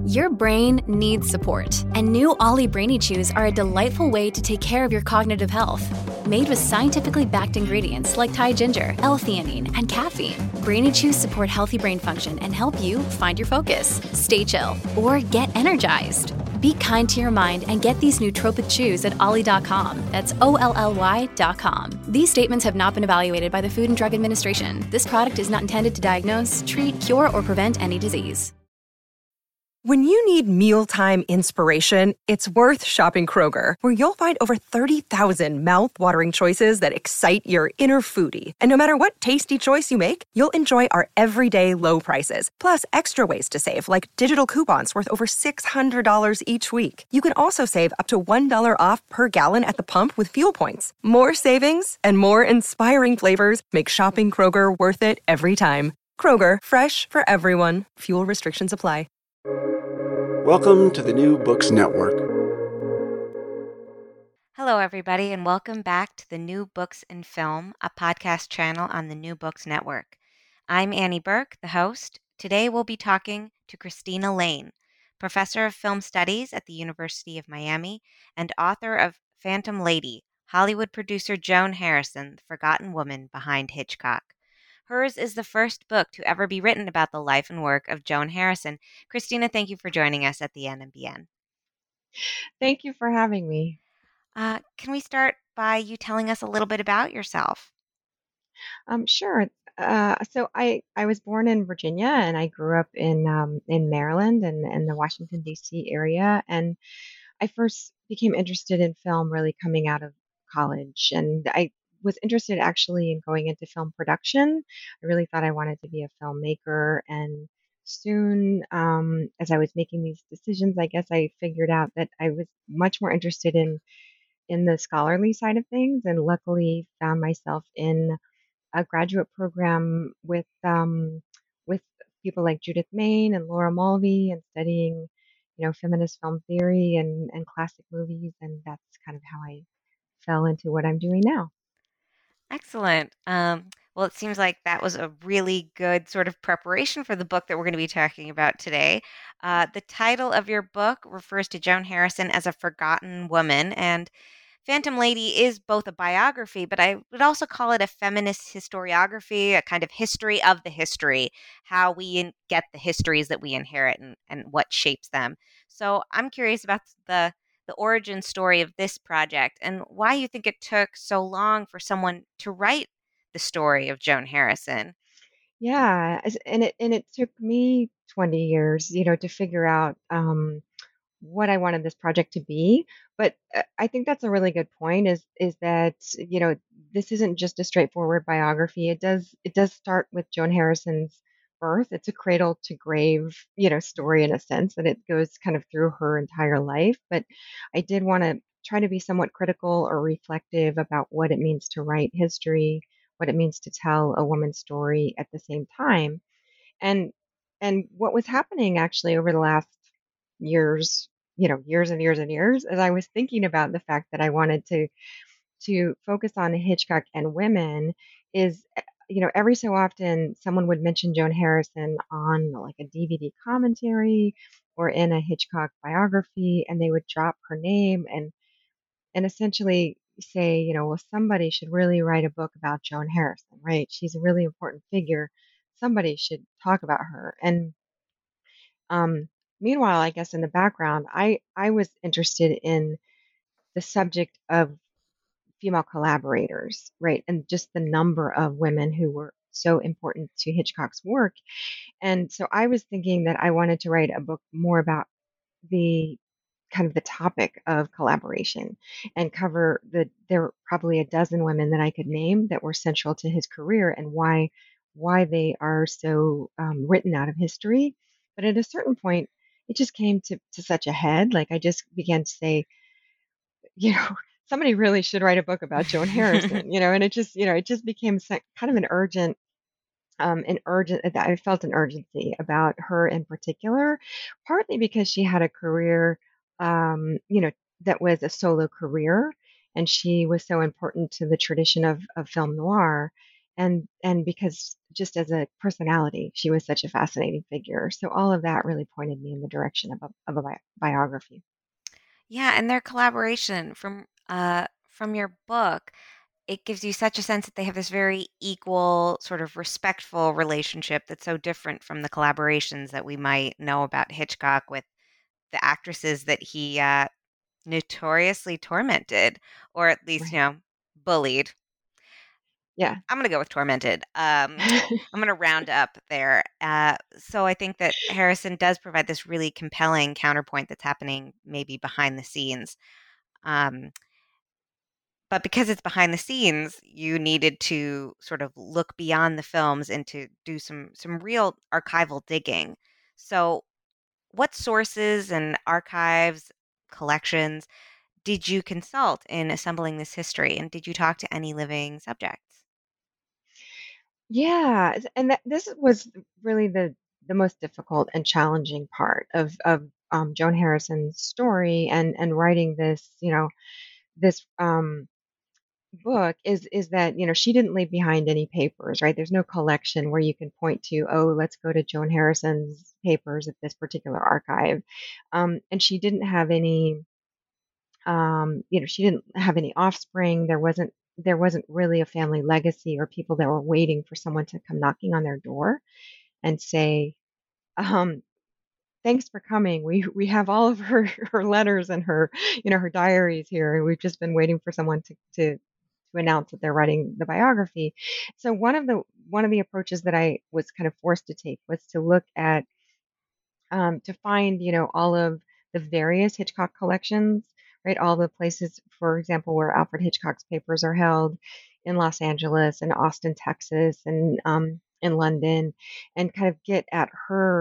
Your brain needs support, and new Ollie Brainy Chews are a delightful way to take care of your cognitive health. Made with scientifically backed ingredients like Thai ginger, L-theanine, and caffeine, Brainy Chews support healthy brain function and help you find your focus, stay chill, or get energized. Be kind to your mind and get these nootropic chews at ollie.com. That's OLLY.com. These statements have not been evaluated by the Food and Drug Administration. This product is not intended to diagnose, treat, cure, or prevent any disease. When you need mealtime inspiration, it's worth shopping Kroger, where you'll find over 30,000 mouth-watering choices that excite your inner foodie. And no matter what tasty choice you make, you'll enjoy our everyday low prices, plus extra ways to save, like digital coupons worth over $600 each week. You can also save up to $1 off per gallon at the pump with fuel points. More savings and more inspiring flavors make shopping Kroger worth it every time. Kroger, fresh for everyone. Fuel restrictions apply. Welcome to the New Books Network. Hello, everybody, and welcome back to the New Books in Film, a podcast channel on the New Books Network. I'm Annie Burke, the host. Today we'll be talking to Christina Lane, professor of film studies at the University of Miami and author of Phantom Lady, Hollywood producer Joan Harrison, the forgotten woman behind Hitchcock. Hers is the first book to ever be written about the life and work of Joan Harrison. Christina, thank you for joining us at the NMBN. Thank you for having me. Can we start by you telling us a little bit about yourself? Sure. So I was born in Virginia, and I grew up in Maryland and the Washington, D.C. area. And I first became interested in film really coming out of college. And I was interested actually in going into film production. I really thought I wanted to be a filmmaker. And soon, as I was making these decisions, I guess I figured out that I was much more interested in the scholarly side of things, and luckily found myself in a graduate program with people like Judith Main and Laura Mulvey, and studying, feminist film theory and classic movies, and that's kind of how I fell into what I'm doing now. Excellent. Well, it seems like that was a really good sort of preparation for the book that we're going to be talking about today. The title of your book refers to Joan Harrison as a forgotten woman, and Phantom Lady is both a biography, but I would also call it a feminist historiography, a kind of history of the history, how we get the histories that we inherit and what shapes them. So I'm curious about the origin story of this project and why you think it took so long for someone to write the story of Joan Harrison. Yeah, and it took me 20 years, to figure out what I wanted this project to be. But I think that's a really good point. Is that this isn't just a straightforward biography. It does start with Joan Harrison's birth. It's a cradle to grave story, in a sense that it goes kind of through her entire life. But I did want to try to be somewhat critical or reflective about what it means to write history, what it means to tell a woman's story at the same time, and what was happening actually over the last years, years and years and years, as I was thinking about the fact that I wanted to focus on Hitchcock and women, is every so often someone would mention Joan Harrison on like a DVD commentary or in a Hitchcock biography, and they would drop her name and essentially say, well, somebody should really write a book about Joan Harrison, right? She's a really important figure. Somebody should talk about her. And um, meanwhile, I guess in the background, I was interested in the subject of female collaborators, right? And just the number of women who were so important to Hitchcock's work. And so I was thinking that I wanted to write a book more about the kind of the topic of collaboration, and cover there were probably a dozen women that I could name that were central to his career, and why they are so written out of history. But at a certain point, it just came to such a head. Like I just began to say, you know, somebody really should write a book about Joan Harrison, and it just became kind of that I felt an urgency about her in particular, partly because she had a career, that was a solo career, and she was so important to the tradition of film noir. and because just as a personality, she was such a fascinating figure. So all of that really pointed me in the direction of a biography. Yeah, and their collaboration from your book, it gives you such a sense that they have this very equal, sort of respectful relationship that's so different from the collaborations that we might know about Hitchcock with the actresses that he notoriously tormented, or at least, Right. bullied. Yeah. I'm gonna go with tormented. I'm gonna round up there. So I think that Harrison does provide this really compelling counterpoint that's happening maybe behind the scenes. Um, but because it's behind the scenes, you needed to sort of look beyond the films and to do some real archival digging. So, what sources and archives, collections did you consult in assembling this history? And did you talk to any living subjects? Yeah, and this was really the most difficult and challenging part of Joan Harrison's story and writing this, this book is that she didn't leave behind any papers, right? There's no collection where you can point to, oh, let's go to Joan Harrison's papers at this particular archive, and she didn't have any. She didn't have any offspring. There wasn't really a family legacy or people that were waiting for someone to come knocking on their door and say, um, "Thanks for coming. We have all of her her letters and her diaries here, and we've just been waiting for someone to announce that they're writing the biography." So one of the approaches that I was kind of forced to take was to look at to find, all of the various Hitchcock collections, right? All the places, for example, where Alfred Hitchcock's papers are held in Los Angeles and Austin, Texas, and in London, and kind of get at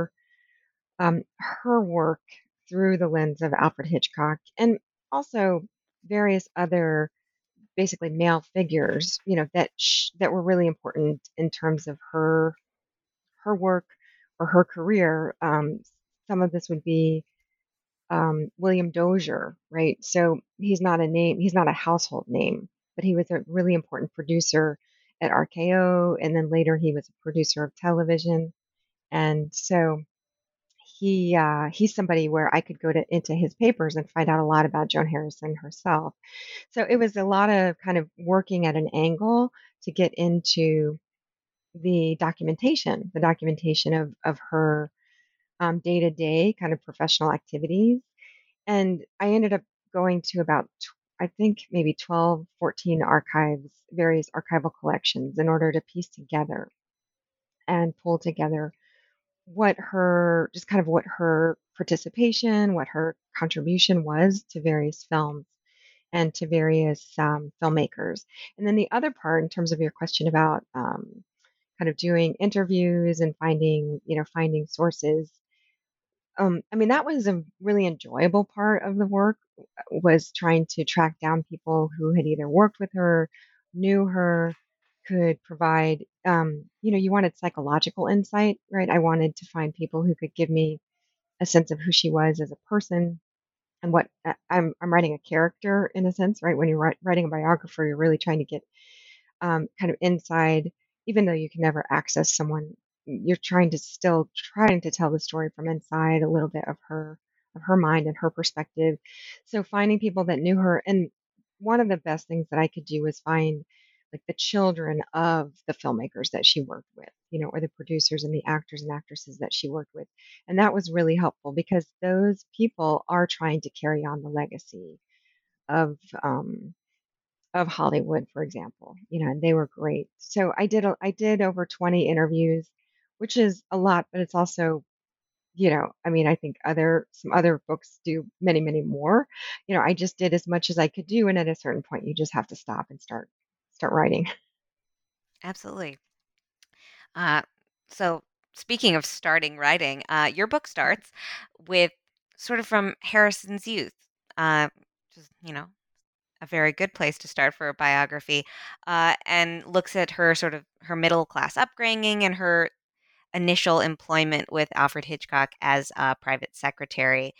her work through the lens of Alfred Hitchcock, and also various other basically male figures, that were really important in terms of her work or her career. Some of this would be William Dozier, right? So he's not a household name, but he was a really important producer at RKO, and then later he was a producer of television. And so he's somebody where I could go into his papers and find out a lot about Joan Harrison herself. So it was a lot of kind of working at an angle to get into the documentation of her day to day kind of professional activities. And I ended up going to about, I think maybe 12, 14 archives, various archival collections in order to piece together and pull together just kind of what her participation, what her contribution was to various films and to various filmmakers. And then the other part, in terms of your question about kind of doing interviews and finding sources, I mean, that was a really enjoyable part of the work, was trying to track down people who had either worked with her, knew her, could provide, you wanted psychological insight, right? I wanted to find people who could give me a sense of who she was as a person and what I'm writing a character in a sense, right? When you're writing a biographer, you're really trying to get kind of inside, even though you can never access someone, you're trying to tell the story from inside a little bit of her mind and her perspective. So finding people that knew her, and one of the best things that I could do was find like the children of the filmmakers that she worked with, or the producers and the actors and actresses that she worked with. And that was really helpful because those people are trying to carry on the legacy of Hollywood, for example, and they were great. So I did over 20 interviews, which is a lot, but it's also, I mean, I think some other books do many, many more. I just did as much as I could do, and at a certain point, you just have to stop and start writing. Absolutely. Uh, so, speaking of starting writing, your book starts with sort of from Harrison's youth, which is, a very good place to start for a biography, and looks at her sort of her middle class upbringing and her initial employment with Alfred Hitchcock as a private secretary.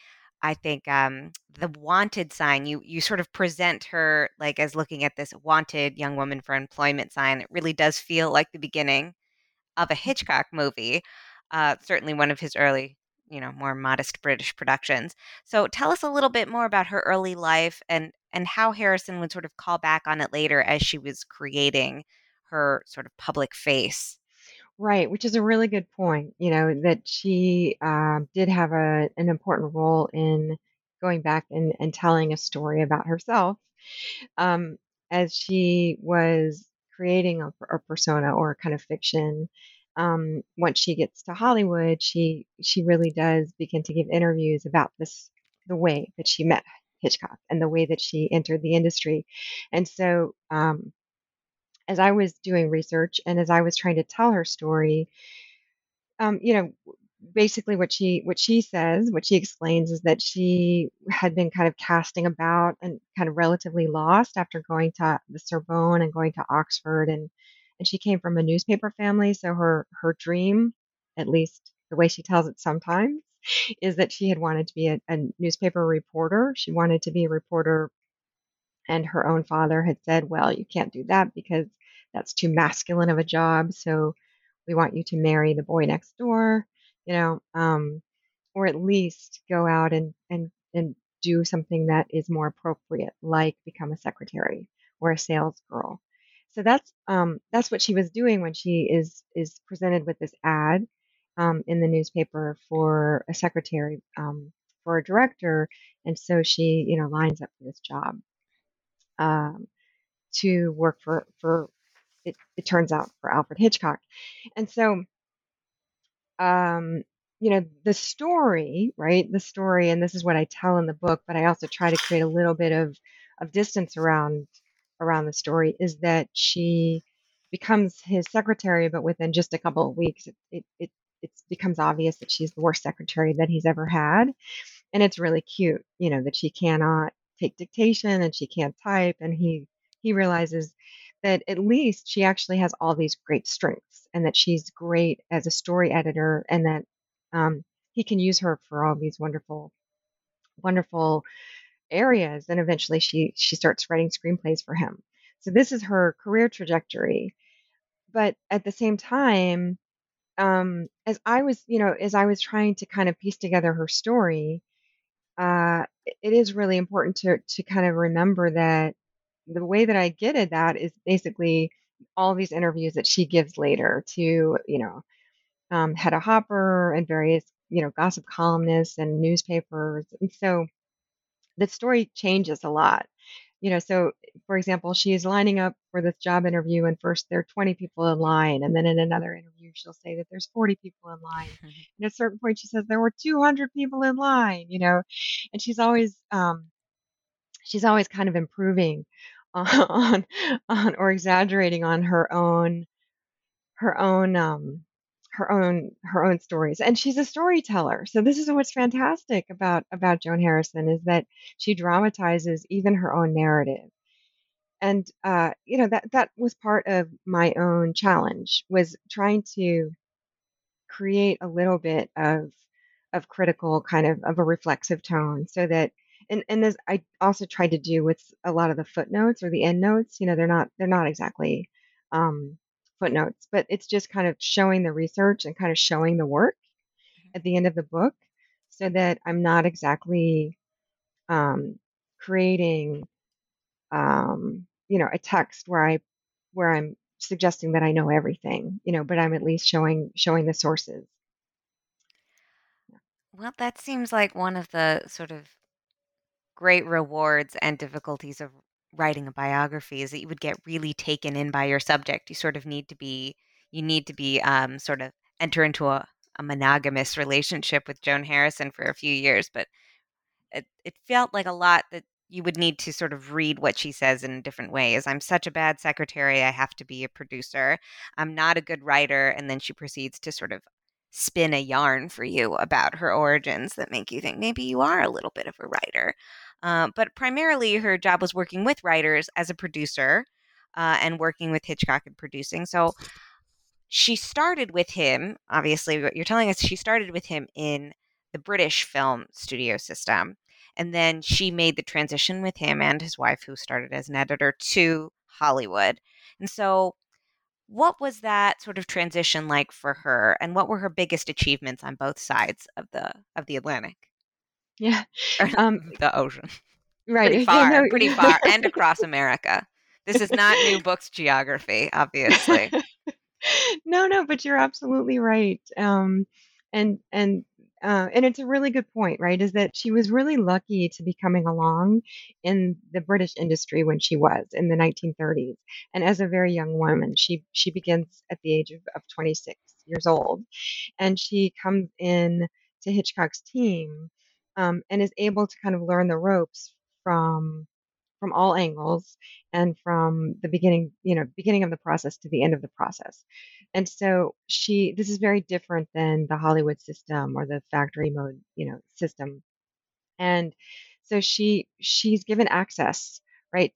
I think the wanted sign, you sort of present her like as looking at this wanted young woman for employment sign. It really does feel like the beginning of a Hitchcock movie, certainly one of his early, more modest British productions. So tell us a little bit more about her early life and how Harrison would sort of call back on it later as she was creating her sort of public face. Right, which is a really good point, that she did have an important role in going back and telling a story about herself, um, as she was creating a persona or a kind of fiction. Once she gets to Hollywood, she really does begin to give interviews about the way that she met Hitchcock and the way that she entered the industry. And so, as I was doing research and as I was trying to tell her story, um, you know, basically what she explains is that she had been kind of casting about and kind of relatively lost after going to the Sorbonne and going to Oxford, and she came from a newspaper family, so her dream, at least the way she tells it sometimes, is that she had wanted to be a newspaper reporter. She wanted to be a reporter, and her own father had said, "Well, you can't do that because that's too masculine of a job. So we want you to marry the boy next door, you know, or at least go out and do something that is more appropriate, like become a secretary or a sales girl." So that's what she was doing when she is presented with this ad in the newspaper for a secretary, for a director, and so she lines up for this job, um, to work for it turns out for Alfred Hitchcock. And so, the story, right? The story, and this is what I tell in the book, but I also try to create a little bit of distance around the story, is that she becomes his secretary, but within just a couple of weeks, it becomes obvious that she's the worst secretary that he's ever had. And it's really cute, that she cannot take dictation and she can't type, and he realizes that at least she actually has all these great strengths and that she's great as a story editor, and that he can use her for all these wonderful areas. And eventually she starts writing screenplays for him. So this is her career trajectory. But at the same time, as I was trying to kind of piece together her story, it is really important to kind of remember that the way that I get at that is basically all these interviews that she gives later to, Hedda Hopper and various, gossip columnists and newspapers. And so the story changes a lot. So for example, she's lining up for this job interview, and first there are 20 people in line, and then in another interview she'll say that there's 40 people in line. And at a certain point she says there were 200 people in line, and she's always kind of improving on or exaggerating on her own her own stories. And she's a storyteller, so this is what's fantastic about Joan Harrison, is that she dramatizes even her own narrative. And that was part of my own challenge, was trying to create a little bit of critical, kind of a reflexive tone, so that, and as I also tried to do with a lot of the footnotes or the end notes, they're not exactly footnotes, but it's just kind of showing the research and kind of showing the work at the end of the book, so that I'm not exactly creating a text where I'm suggesting that I know everything, but I'm at least showing the sources. Well, that seems like one of the sort of great rewards and difficulties of writing a biography is that you would get really taken in by your subject. You need to be sort of enter into a monogamous relationship with Joan Harrison for a few years, but it felt like a lot that you would need to sort of read what she says in different ways. I'm such a bad secretary, I have to be a producer. I'm not a good writer. And then she proceeds to sort of spin a yarn for you about her origins that make you think maybe you are a little bit of a writer. But primarily, her job was working with writers as a producer, and working with Hitchcock and producing. So she started with him, obviously, what you're telling us, she started with him in the British film studio system. And then she made the transition with him and his wife, who started as an editor, to Hollywood. And so, what was that sort of transition like for her, and what were her biggest achievements on both sides of the Atlantic Yeah. or Um, the ocean? right. Yeah, no. Pretty far, and across America. This is not new books geography, obviously. No, no, but you're absolutely right. And and and it's a really good point, right? Is that she was really lucky to be coming along in the British industry when she was in the 1930s, and as a very young woman, she begins at the age of 26 years old, and she comes in to Hitchcock's team, and is able to kind of learn the ropes from from all angles and from the beginning, beginning of the process to the end of the process. And so this is very different than the Hollywood system or the factory mode, system. And so she's given access, right,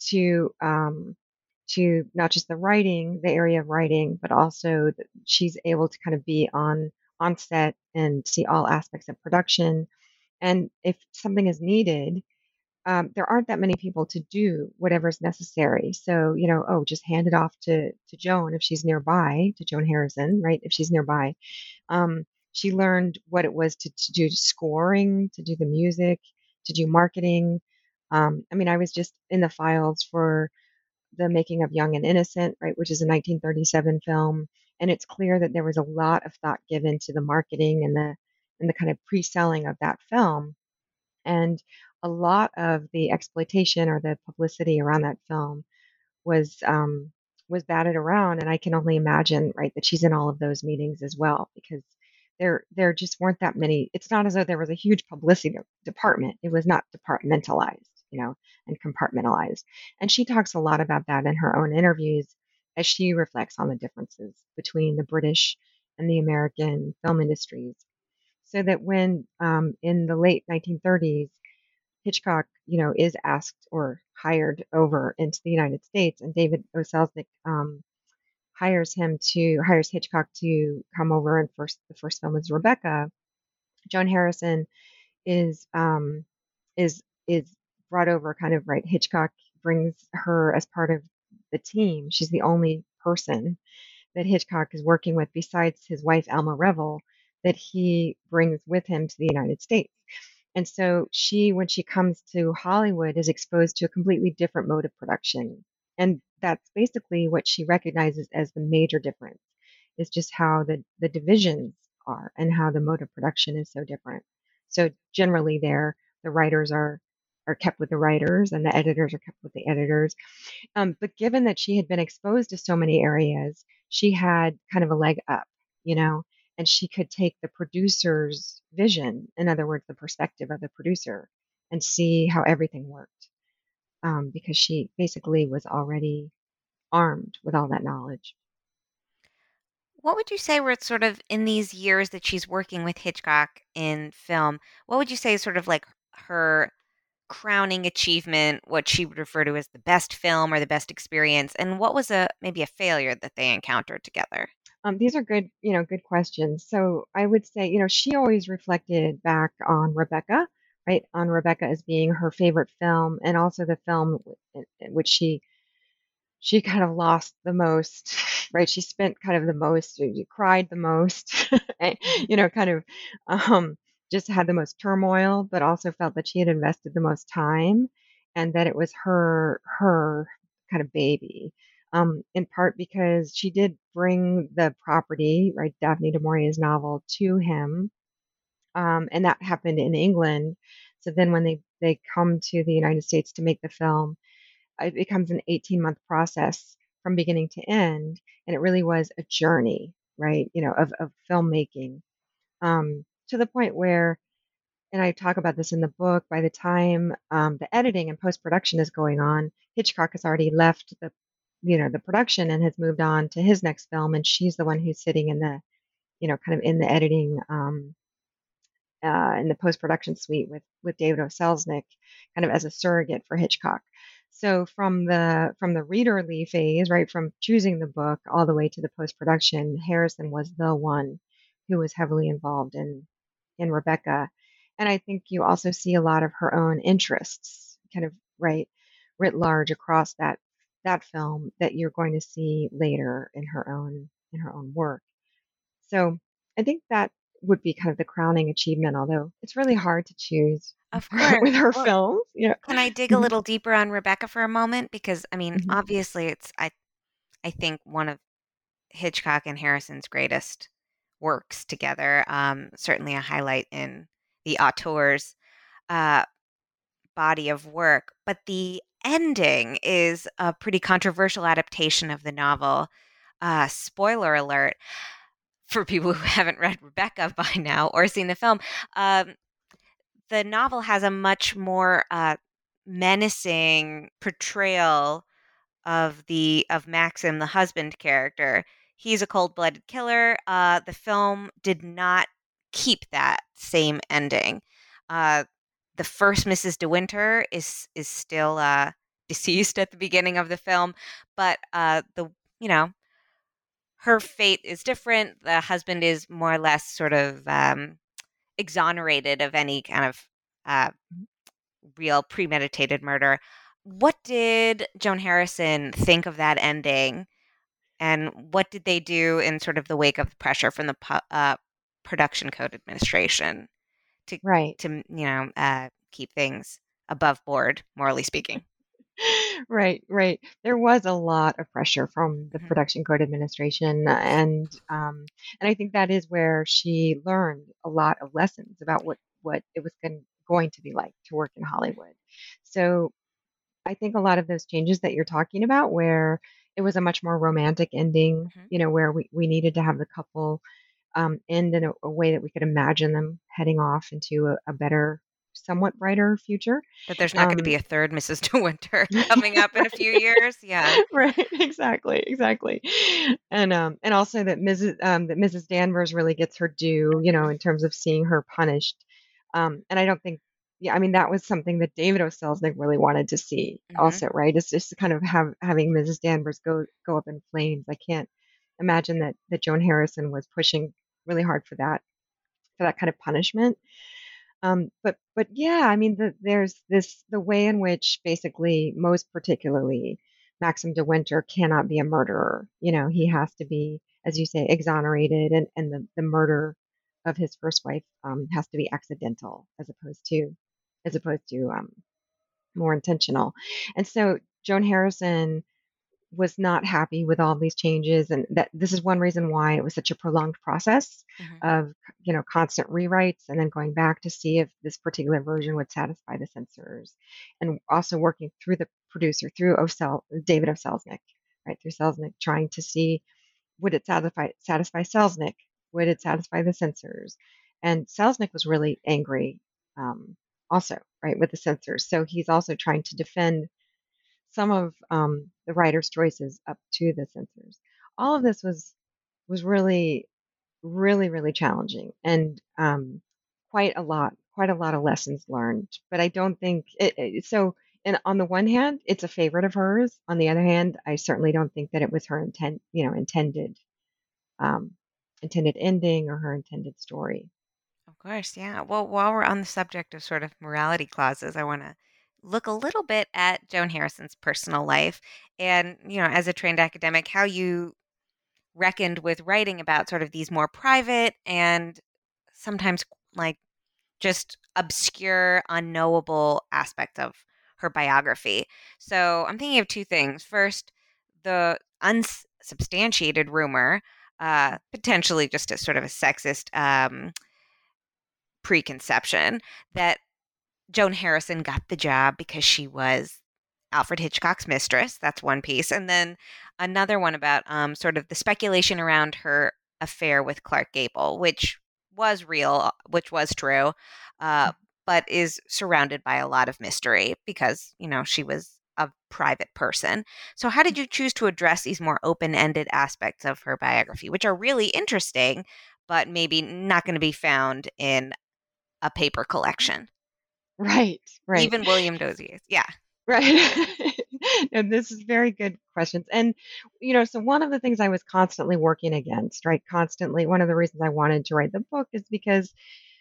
to not just the writing, the area of writing, but also she's able to kind of be on set and see all aspects of production. And if something is needed, there aren't that many people to do whatever's necessary. So, oh, just hand it off to Joan if she's nearby, to Joan Harrison, right? If she's nearby. She learned what it was to do scoring, to do the music, to do marketing. I mean, I was just in the files for the making of Young and Innocent, right, which is a 1937 film, and it's clear that there was a lot of thought given to the marketing and the kind of pre-selling of that film, and a lot of the exploitation or the publicity around that film was was batted around, and I can only imagine, right, that she's in all of those meetings as well, because there just weren't that many. It's not as though there was a huge publicity department. It was not departmentalized, and compartmentalized. And she talks a lot about that in her own interviews as she reflects on the differences between the British and the American film industries. So that when in the late 1930s Hitchcock, is asked or hired over into the United States, and David O. Selznick hires Hitchcock to come over, and the first film is Rebecca. Joan Harrison is is brought over, kind of, right. Hitchcock brings her as part of the team. She's the only person that Hitchcock is working with besides his wife Alma Revel that he brings with him to the United States. And so when she comes to Hollywood, is exposed to a completely different mode of production. And that's basically what she recognizes as the major difference, is just how the divisions are and how the mode of production is so different. So generally the writers are kept with the writers, and the editors are kept with the editors. But given that she had been exposed to so many areas, she had kind of a leg up, you know, and she could take the producer's vision, in other words, the perspective of the producer, and see how everything worked, because she basically was already armed with all that knowledge. What would you say were sort of in these years that she's working with Hitchcock in film? What would you say is sort of like her crowning achievement, what she would refer to as the best film or the best experience, and what was a maybe a failure that they encountered together? These are good, good questions. So I would say, she always reflected back on Rebecca, right? On Rebecca as being her favorite film, and also the film in which she kind of lost the most, right? She spent kind of the most, cried the most, and, kind of just had the most turmoil, but also felt that she had invested the most time, and that it was her kind of baby. In part because she did bring the property, right, Daphne du Maurier's novel, to him, and that happened in England. So then when they come to the United States to make the film, it becomes an 18-month process from beginning to end, and it really was a journey, right, of filmmaking, to the point where, and I talk about this in the book, by the time the editing and post-production is going on, Hitchcock has already left the production and has moved on to his next film, and she's the one who's sitting in the, kind of in the editing, in the post-production suite with David O. Selznick, kind of as a surrogate for Hitchcock. So from the readerly phase, right, from choosing the book all the way to the post-production, Harrison was the one who was heavily involved in Rebecca. And I think you also see a lot of her own interests, kind of right, writ large across that film that you're going to see later in her own work. So I think that would be kind of the crowning achievement, although it's really hard to choose Of course. with her Well, films. can I dig a Mhm, little deeper on Rebecca for a moment? Because I mean, mhm. obviously, I think one of Hitchcock and Harrison's greatest works together. Certainly a highlight in the auteur's uh, body of work. But the ending is a pretty controversial adaptation of the novel. Spoiler alert for people who haven't read Rebecca by now or seen the film. Um, the novel has a much more menacing portrayal of Maxim, the husband character. He's a cold-blooded killer. The film did not keep that same ending. Uh, the first Mrs. De Winter is still deceased at the beginning of the film, but the you know her fate is different. The husband is more or less sort of exonerated of any kind of uh, real premeditated murder. What did Joan Harrison think of that ending, and what did they do in sort of the wake of the pressure from the production code administration to Right. keep things above board, morally speaking? Right, right. There was a lot of pressure from the Mhm. production code administration, and I think that is where she learned a lot of lessons about what it was going to be like to work in Hollywood. So I think a lot of those changes that you're talking about, where it was a much more romantic ending, Mhm. where we needed to have the couple end in a way that we could imagine them heading off into a better, somewhat brighter future. That there's not going to Um, be a third Mrs. De Winter coming up in a few years. Yeah. Right, exactly, exactly. And also that Mrs. Danvers really gets her due, Mhm. in terms of seeing her punished. And I don't think yeah, I mean that was something that David O. Selznick really wanted to see Mhm. also, right? It's just to kind of having Mrs. Danvers go up in flames. I can't imagine that Joan Harrison was pushing really hard for that kind of punishment. But yeah, I mean, there's the way in which basically, most particularly, Maxim de Winter cannot be a murderer. He has to be, as you say, exonerated, and the murder of his first wife has to be accidental, as opposed to more intentional. And so Joan Harrison was not happy with all these changes, and that this is one reason why it was such a prolonged process Mhm. of constant rewrites and then going back to see if this particular version would satisfy the censors, and also working through the producer, through David O. Selznick, right, through Selznick, trying to see, would it satisfy Selznick, would it satisfy the censors. And Selznick was really angry, also, right, with the censors, so he's also trying to defend some of the writer's choices up to the censors. All of this was really, really, really challenging, and quite a lot of lessons learned. But I don't think so. And on the one hand, it's a favorite of hers. On the other hand, I certainly don't think that it was her um, intended ending or her intended story. Of course, yeah. Well, while we're on the subject of sort of morality clauses, I want to look a little bit at Joan Harrison's personal life and, as a trained academic, how you reckoned with writing about sort of these more private and sometimes like just obscure, unknowable aspects of her biography. So I'm thinking of two things. First, the unsubstantiated rumor, potentially just a sort of a sexist preconception, that Joan Harrison got the job because she was Alfred Hitchcock's mistress. That's one piece. And then another one about sort of the speculation around her affair with Clark Gable, which was real, which was true, uh, but is surrounded by a lot of mystery because, she was a private person. So, how did you choose to address these more open ended aspects of her biography, which are really interesting, but maybe not going to be found in a paper collection? Right, right. Even William Dozier's. Yeah. Right. And this is very good questions. And, so one of the things I was constantly working against, right? Constantly, one of the reasons I wanted to write the book is because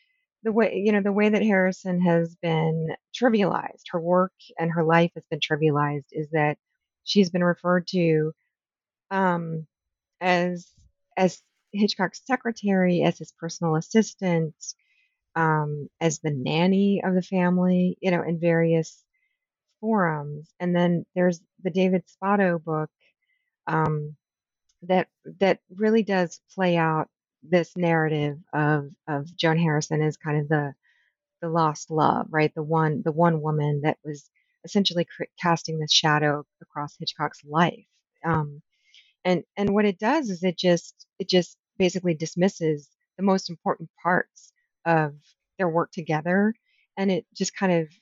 the way that Harrison has been trivialized, her work and her life has been trivialized, is that she's been referred to um, as as Hitchcock's secretary, as his personal assistant, as the nanny of the family, in various forums. And then there's the David Spotto book, um, that really does play out this narrative of Joan Harrison as kind of the lost love, right? The one woman that was essentially casting this shadow across Hitchcock's life. Um, and what it does is it just basically dismisses the most important parts of their work together, and it just kind of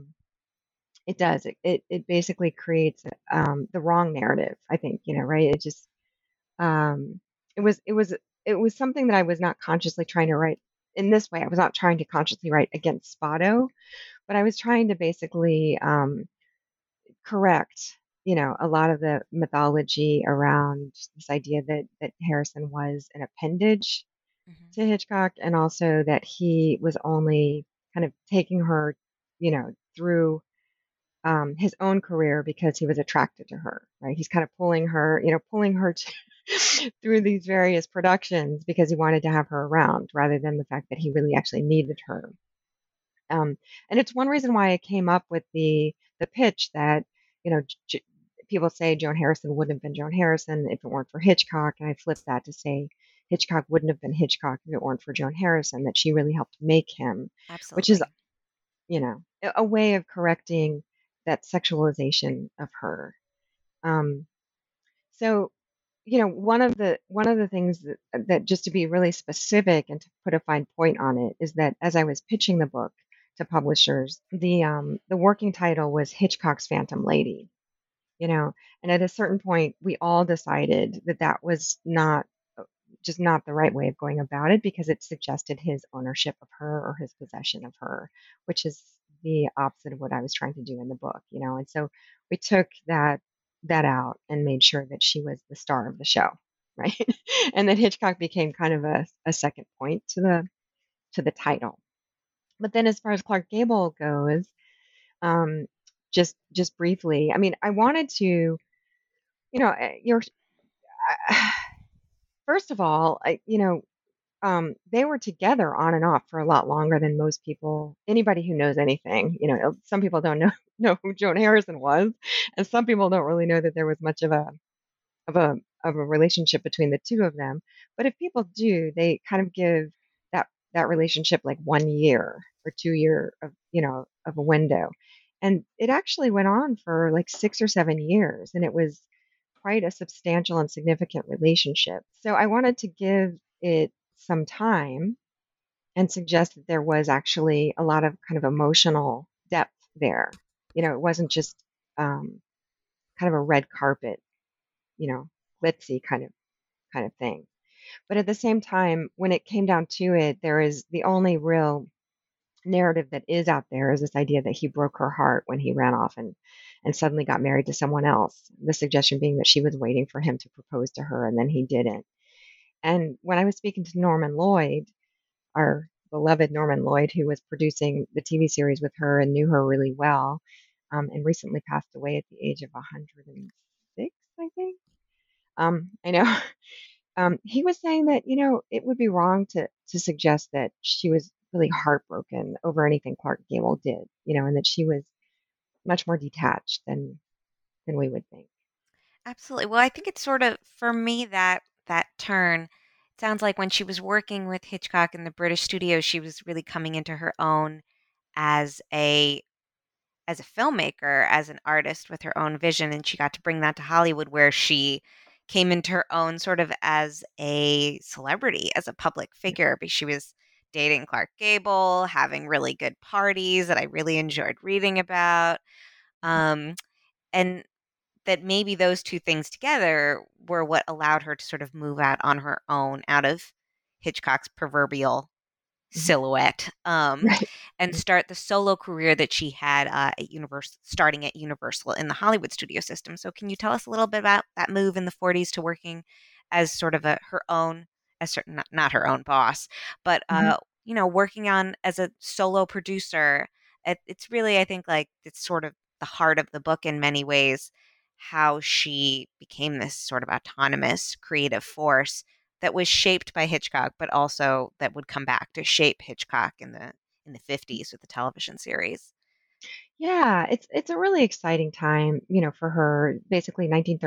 it basically creates the wrong narrative, I think, right? Um, it was something that I was not consciously trying to write in this way. I was not trying to consciously write against Spotto, but I was trying to basically correct, a lot of the mythology around this idea that Harrison was an appendage Hmm. to Hitchcock, and also that he was only kind of taking her, through his own career because he was attracted to her, right? He's kind of pulling her through these various productions because he wanted to have her around rather than the fact that he really actually needed her. Um, and it's one reason why I came up with the pitch that, you know, J- people say Joan Harrison wouldn't have been Joan Harrison if it weren't for Hitchcock, and I flipped that to say Hitchcock wouldn't have been Hitchcock if it weren't for Joan Harrison, that she really helped make him, which is, Absolutely. a way of correcting that sexualization of her. Um, so, one of the things that just to be really specific and to put a fine point on it is that as I was pitching the book to publishers, the working title was Hitchcock's Phantom Lady, and at a certain point we all decided that that was not just not the right way of going about it because it suggested his ownership of her or his possession of her, which is the opposite of what I was trying to do in the book, and so we took that out and made sure that she was the star of the show, right? And that Hitchcock became kind of a second point to the title. But then as far as Clark Gable goes, um, just briefly, I mean, I wanted to, you're first of all, they were together on and off for a lot longer than most people, anybody who knows anything. Some people don't know know who Joan Harrison was, and some people don't really know that there was much of a of a relationship between the two of them. But if people do, they kind of give that relationship like 1 year or 2 year of a window. And it actually went on for like 6 or 7 years, and it was quite a substantial and significant relationship. So I wanted to give it some time and suggest that there was actually a lot of kind of emotional depth there. It wasn't just um, kind of a red carpet, you know, glitzy kind of thing. But at the same time, when it came down to it, there is the only real narrative that is out there is this idea that he broke her heart when he ran off and suddenly got married to someone else. The suggestion being that she was waiting for him to propose to her and then he didn't. And when I was speaking to Norman Lloyd, our beloved Norman Lloyd, who was producing the TV series with her and knew her really well, and recently passed away at the age of 106, I think. I know. He was saying that, it would be wrong to suggest that she was really heartbroken over anything Clark Gable did, and that she was much more detached than we would think. Absolutely. Well, I think it's sort of for me that turn sounds like when she was working with Hitchcock in the British studios, she was really coming into her own as a filmmaker, as an artist with her own vision, and she got to bring that to Hollywood where she came into her own sort of as a celebrity, as a public figure, because she was dating Clark Gable, having really good parties that I really enjoyed reading about. Um, and that maybe those two things together were what allowed her to sort of move out on her own out of Hitchcock's proverbial Mhm. silhouette, Right. and start the solo career that she had at Universal, starting at Universal in the Hollywood studio system. So, can you tell us a little bit about that move in the '40s to working as sort of her own, as certain not her own boss, but Mhm. working on as a solo producer. It's really, I think, like it's sort of the heart of the book in many ways, how she became this sort of autonomous creative force that was shaped by Hitchcock, but also that would come back to shape Hitchcock in the 50s with the television series. Yeah, it's a really exciting time, for her. Basically,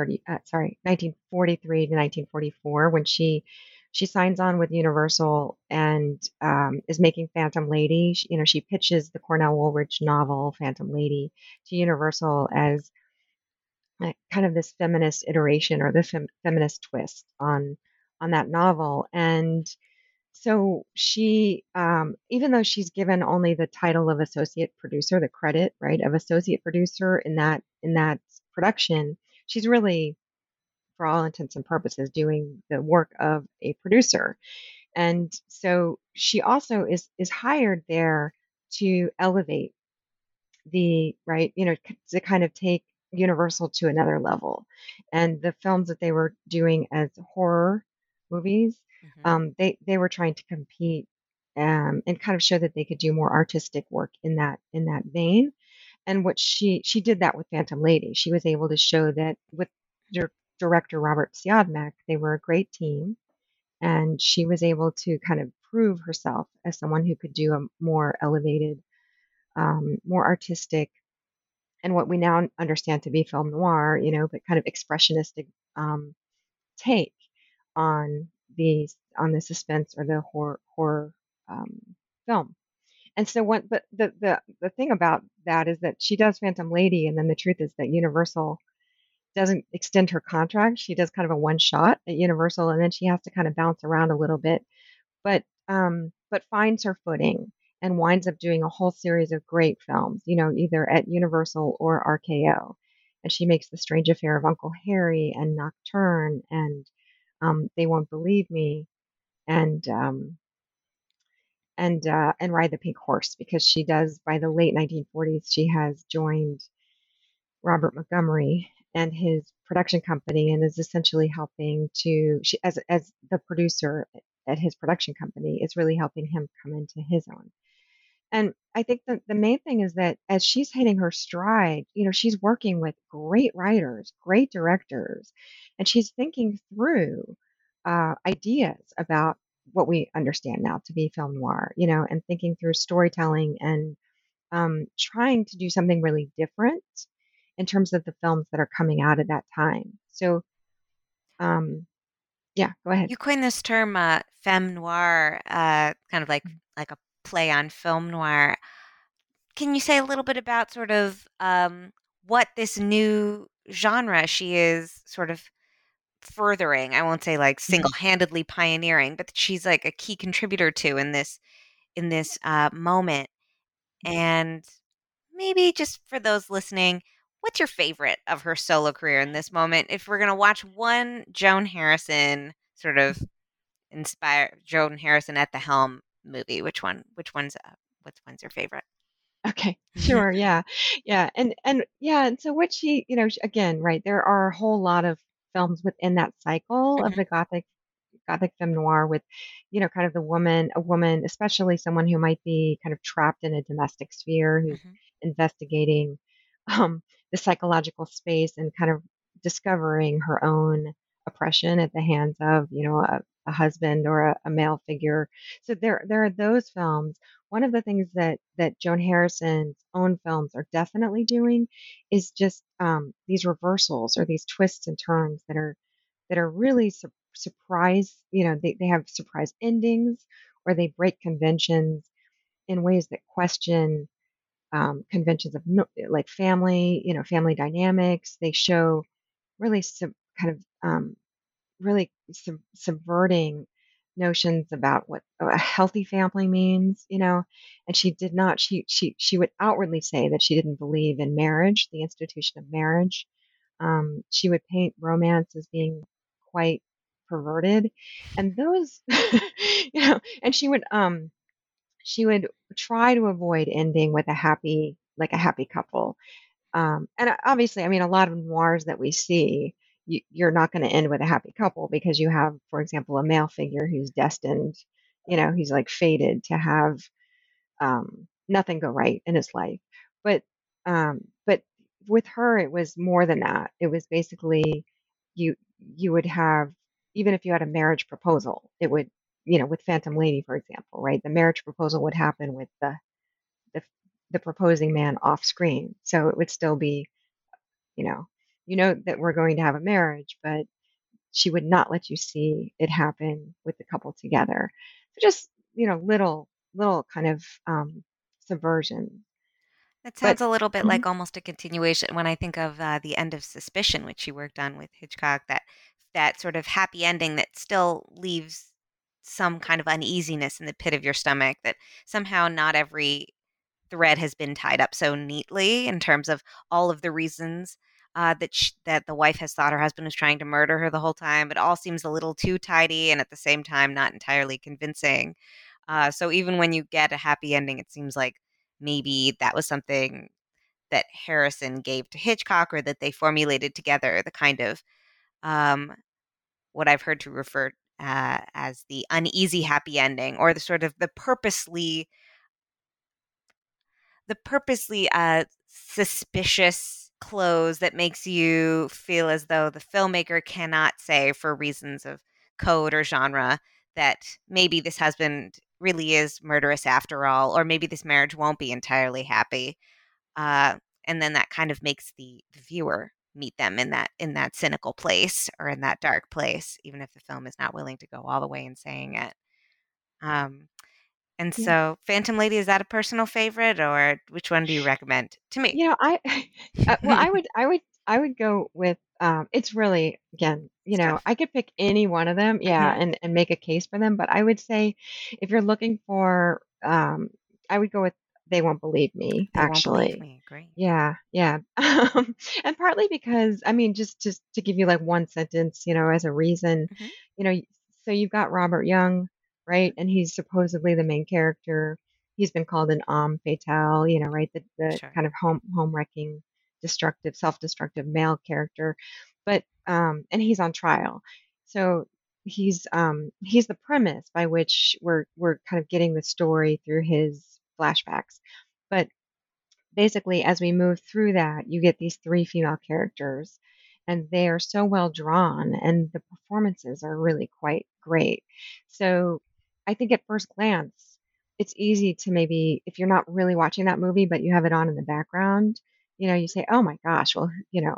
1943 to 1944, when she signs on with Universal and is making Phantom Lady. She pitches the Cornell Woolrich novel Phantom Lady to Universal as kind of this feminist iteration or the feminist twist on that novel. And so she, even though she's given only the title of associate producer, the credit, right, of associate producer in that production, she's really, for all intents and purposes, doing the work of a producer. And so she also is hired there to elevate the right, to kind of take Universal to another level. And the films that they were doing as horror movies, Hmm. they were trying to compete and kind of show that they could do more artistic work in that vein. And what she did that with Phantom Lady. She was able to show that with director Robert Siodmak, they were a great team, and she was able to kind of prove herself as someone who could do a more elevated, more artistic, and what we now understand to be film noir, but kind of expressionistic um, take on the suspense or the horror um, film. And so what, but the thing about that is that she does Phantom Lady, and then the truth is that Universal doesn't extend her contract. She does kind of a one shot at Universal, and then she has to kind of bounce around a little bit, but finds her footing and winds up doing a whole series of great films, either at Universal or RKO. And she makes The Strange Affair of Uncle Harry and Nocturne and They Won't Believe Me and and Ride the Pink Horse, because she does, by the late 1940s, she has joined Robert Montgomery and his production company, and is essentially helping to, she, as the producer at his production company, is really helping him come into his own. And I think that the main thing is that as she's hitting her stride, she's working with great writers, great directors, and she's thinking through ideas about what we understand now to be film noir, and thinking through storytelling and trying to do something really different in terms of the films that are coming out at that time. So, um, yeah, go ahead. You coined this term, femme noir, kind of like a play on film noir. Can you say a little bit about sort of what this new genre she is sort of furthering? I won't say like Mhm. single-handedly pioneering, but that she's like a key contributor to in this moment. And maybe just for those listening, what's your favorite of her solo career in this moment? If we're gonna watch one Joan Harrison sort of inspire Joan Harrison at the helm movie, which one's your favorite? Okay, sure, yeah, yeah, and yeah, and so what again, right? There are a whole lot of films within that cycle of Mhm, the gothic film noir with, kind of a woman, especially someone who might be kind of trapped in a domestic sphere, who's mhm. investigating the psychological space and kind of discovering her own oppression at the hands of, a husband or a male figure. So there are those films. One of the things that Joan Harrison's own films are definitely doing is just these reversals or these twists and turns that are really surprise. They have surprise endings, or they break conventions in ways that question conventions of like family, family dynamics. They show really kind of really subverting notions about what a healthy family means, and she did not she would outwardly say that she didn't believe in marriage, the institution of marriage. She would paint romance as being quite perverted, and those and she would try to avoid ending with a happy couple. And obviously, I mean, a lot of noirs that we see, you're not going to end with a happy couple, because you have, for example, a male figure who's destined he's like fated to have nothing go right in his life. But with her, it was more than that. It was basically you you would have, even if you had a marriage proposal, it would, with Phantom Lady, for example, right? The marriage proposal would happen with the the proposing man off screen, so it would still be, you know, that we're going to have a marriage, but she would not let you see it happen with the couple together. So just, little kind of subversion. That But sounds a little bit mhm, like almost a continuation when I think of The End of Suspicion, which she worked on with Hitchcock, that sort of happy ending that still leaves some kind of uneasiness in the pit of your stomach, that somehow not every thread has been tied up so neatly in terms of all of the reasons that the wife has thought her husband was trying to murder her the whole time. It all seems a little too tidy and at the same time not entirely convincing. So even when you get a happy ending, it seems like maybe that was something that Harrison gave to Hitchcock or that they formulated together, the kind of um, what I've heard to refer as the uneasy happy ending, or the sort of the purposely suspicious close that makes you feel as though the filmmaker cannot say, for reasons of code or genre, that maybe this husband really is murderous after all, or maybe this marriage won't be entirely happy. Uh, and then that kind of makes the viewer meet them in that cynical place or in that dark place, even if the film is not willing to go all the way in saying it. Um, and yeah, so, Phantom Lady, is that a personal favorite, or which one do you recommend to me? I well, I would go with, it's really, again, It's tough. I could pick any one of them, yeah, Mhm. and make a case for them, but I would say if you're looking for, I would go with They Won't Believe Me, They won't believe actually. me. Great. Yeah, yeah. And partly because, I mean, just to give you like one sentence, as a reason, Mhm. you know, so you've got Robert Young, right? And he's supposedly the main character. He's been called an homme fatale, right? The Sure. kind of home wrecking, destructive, self-destructive male character. But and he's on trial. So he's the premise by which we're kind of getting the story through his flashbacks. But basically, as we move through that, you get these three female characters, and they are so well drawn, and the performances are really quite great. So I think at first glance, it's easy to, maybe, if you're not really watching that movie, but you have it on in the background, you say, "Oh my gosh, well,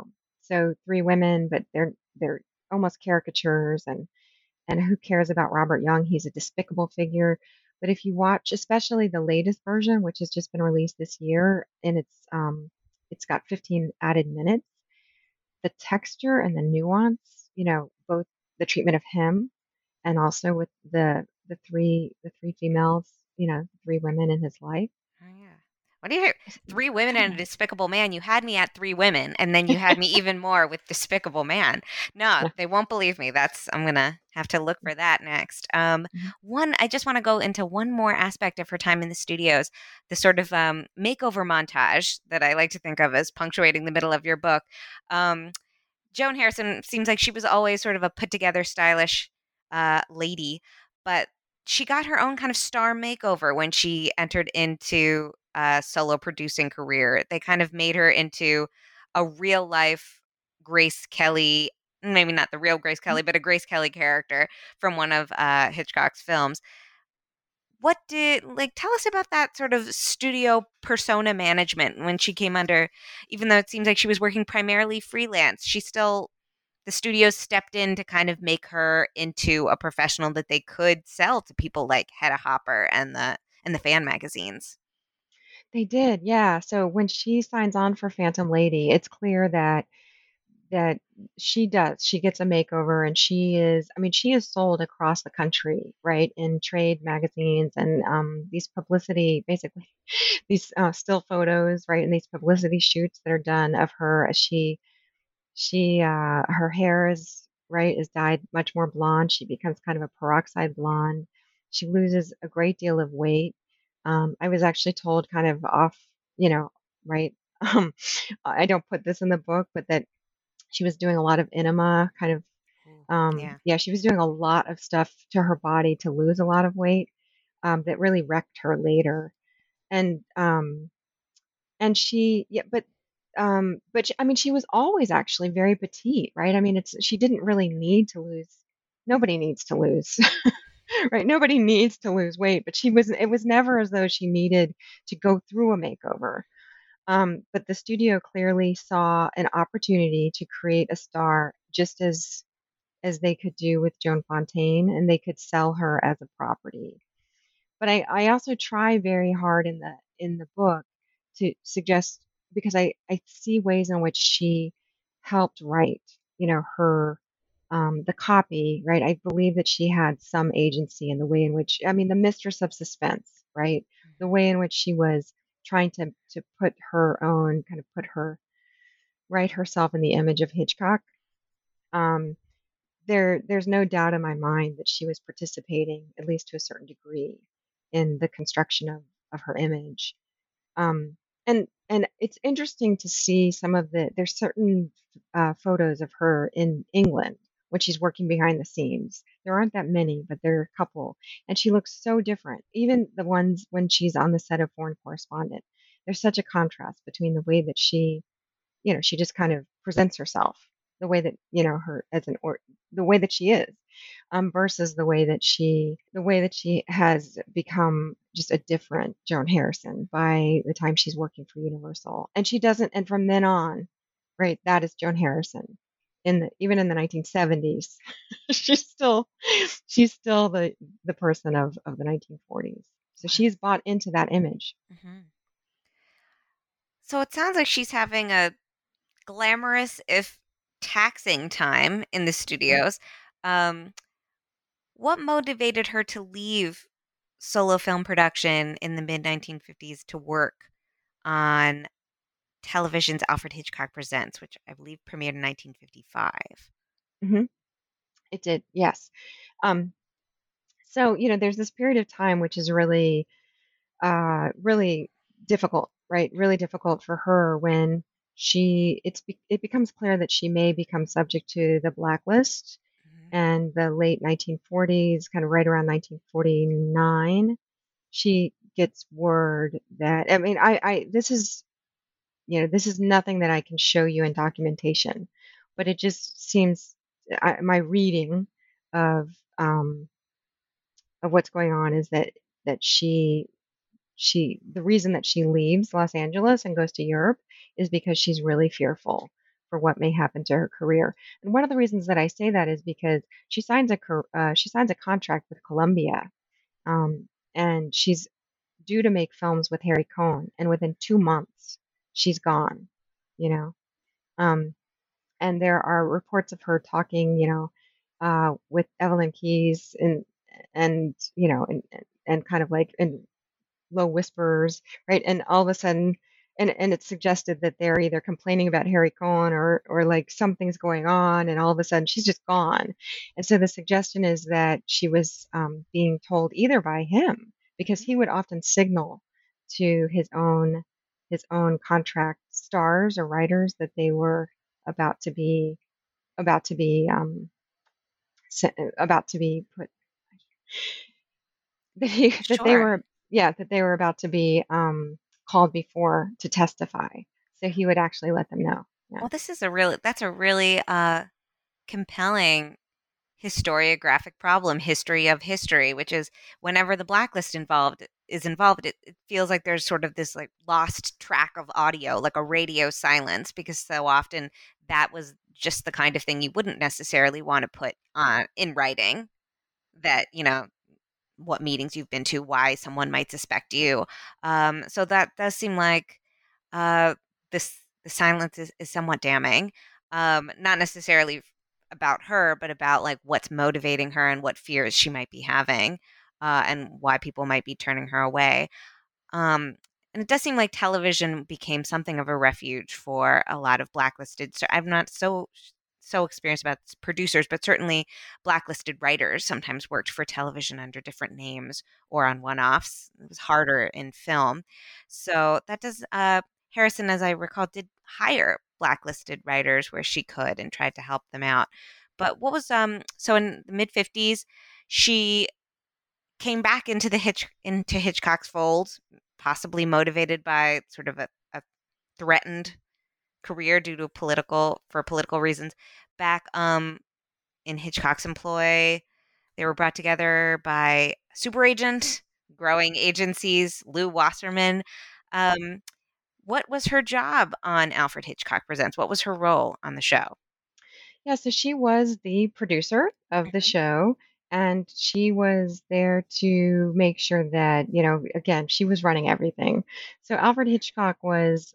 so three women, but they're almost caricatures, and who cares about Robert Young? He's a despicable figure." But if you watch, especially the latest version, which has just been released this year, and it's got 15 added minutes, the texture and the nuance, both the treatment of him and also with the three females, three women in his life. Oh, yeah. What do you hear? It's Three women and a incredible. despicable man. You had me at three women, and then you had me even more with despicable man. No, Yeah. they won't believe me. I'm gonna have to look for that next. Mhm. I just want to go into one more aspect of her time in the studios, the sort of makeover montage that I like to think of as punctuating the middle of your book. Um, Joan Harrison seems like she was always sort of a put together, stylish lady, but she got her own kind of star makeover when she entered into a solo producing career. They kind of made her into a real life Grace Kelly, maybe not the real Grace Kelly, but a Grace Kelly character from one of Hitchcock's films. Tell us about that sort of studio persona management when she came under, even though it seems like she was working primarily freelance, the studios stepped in to kind of make her into a professional that they could sell to people like Hedda Hopper and the fan magazines. They did, yeah. So when she signs on for Phantom Lady, it's clear that she gets a makeover, and she is sold across the country, right, in trade magazines, and these publicity, basically, these still photos, right, and these publicity shoots that are done of her as her hair is dyed much more blonde. She becomes kind of a peroxide blonde. She loses a great deal of weight. I was actually told, kind of off, right. um I don't put this in the book, but that she was doing a lot of enema, kind of, Ooh, yeah. yeah, she was doing a lot of stuff to her body to lose a lot of weight. that really wrecked her later. And she, yeah, but she, I mean, she was always actually very petite, right? I mean, she didn't really need to lose. Nobody needs to lose, right? Nobody needs to lose weight, but it was never as though she needed to go through a makeover. But the studio clearly saw an opportunity to create a star just as they could do with Joan Fontaine, and they could sell her as a property. But I also try very hard in the book to suggest, because I see ways in which she helped write, her the copy, right? I believe that she had some agency in the way in which, I mean, the mistress of suspense, right? The Mhm. way in which she was trying to put her own kind of put her write herself in the image of Hitchcock. Um, there's no doubt in my mind that she was participating, at least to a certain degree, in the construction of her image. Um, and it's interesting to see some of there's certain photos of her in England when she's working behind the scenes. There aren't that many, but there are a couple, and she looks so different. Even the ones when she's on the set of Foreign Correspondent, there's such a contrast between the way that she just kind of presents herself, the way that her as an or the way that she is, versus the way that she has become just a different Joan Harrison by the time she's working for Universal. And she doesn't, and from then on, right, that is Joan Harrison. Even in the 1970s, she's still the person of the 1940s. So Wow. she's bought into that image. Mhm. So it sounds like she's having a glamorous, if taxing, time in the studios. Um, what motivated her to leave solo film production in the mid 1950s to work on television's Alfred Hitchcock Presents, which I believe premiered in 1955? Hmm. It did, yes. Um, so there's this period of time which is really difficult, right? Really difficult for her when it becomes clear that she may become subject to the blacklist. Mhm. And the late 1940s, kind of right around 1949, she gets word that, I mean, this is nothing that I can show you in documentation, but it just seems, my reading of um, of what's going on is that the reason that she leaves Los Angeles and goes to Europe is because she's really fearful for what may happen to her career. And one of the reasons that I say that is because she signs a contract with Columbia, um, and she's due to make films with Harry Cohn, and within 2 months she's gone. You know, um, and there are reports of her talking, with Evelyn Keyes, and kind of like in low whispers, right? And all of a sudden, and it's suggested that they're either complaining about Harry Cohen or like something's going on, and all of a sudden she's just gone. And so the suggestion is that she was being told either by him, because Mhm. he would often signal to his own contract stars or writers that they were about to be about to be about to be put that they Sure. were yeah, that they were about to be called before to testify. So he would actually let them know. Yeah. Well, that's a really compelling historiographic problem, history of history, which is whenever the blacklist involved, it feels like there's sort of this like lost track of audio, like a radio silence, because so often that was just the kind of thing you wouldn't necessarily want to put on in writing, that, what meetings you've been to, why someone might suspect you. So that does seem like uh, the silence is somewhat damning. Not necessarily about her, but about like what's motivating her and what fears she might be having, and why people might be turning her away. And it does seem like television became something of a refuge for a lot of blacklisted. So I'm not so experienced about producers, but certainly blacklisted writers sometimes worked for television under different names or on one-offs. It was harder in film. So that does Harrison, as I recall, did hire blacklisted writers where she could and tried to help them out. But what was so in the mid 50s, she came back into into Hitchcock's fold, possibly motivated by sort of a threatened career due to political reasons. Back in Hitchcock's employ, they were brought together by super agent, growing agencies, Lou Wasserman. Um, what was her job on Alfred Hitchcock Presents? What was her role on the show? Yeah, so she was the producer of the Mhm. show, and she was there to make sure that, again, she was running everything. So Alfred Hitchcock was,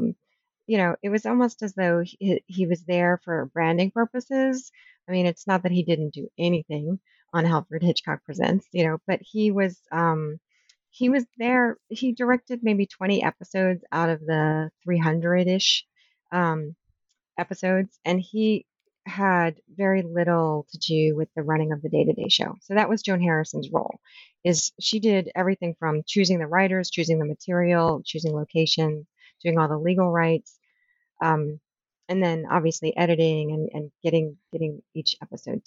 it was almost as though he was there for branding purposes. I mean, it's not that he didn't do anything on Alfred Hitchcock Presents, but he was there. He directed maybe 20 episodes out of the 300-ish. Um, episodes, and he had very little to do with the running of the day-to-day show. So that was Joan Harrison's role. Is she did everything from choosing the writers, choosing the material, choosing locations, doing all the legal rights, um, and then obviously editing and getting each episode